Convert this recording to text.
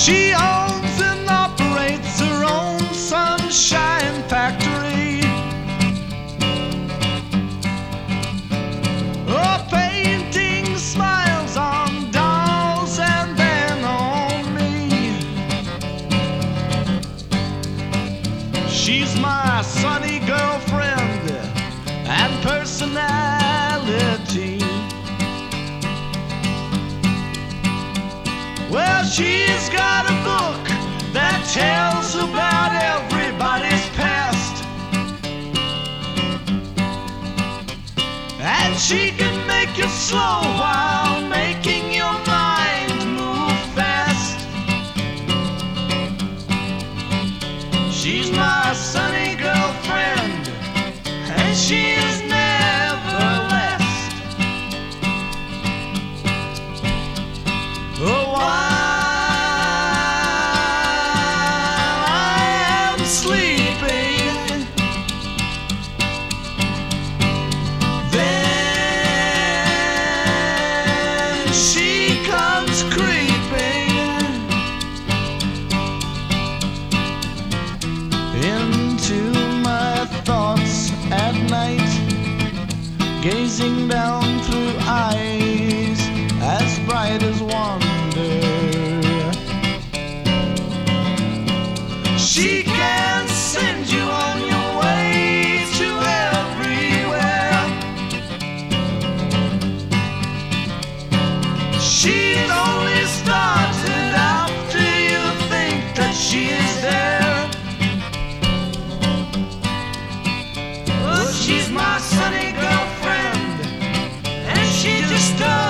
She owns and operates her own sunshine factory. Painting smiles on dolls and then on me. She's my sunny girlfriend and personality. Well, she's got a book that tells about everybody's past, and she can make you slow while making your mind move fast. She's my sunny girlfriend, and she is never less. Oh, while I am sleeping, then she comes creeping into my thoughts at night, gazing down through eyes as bright as wonder. She can send you on your way to everywhere. She's only started after you think that she is there. Oh, she's my sunny girlfriend, and she just does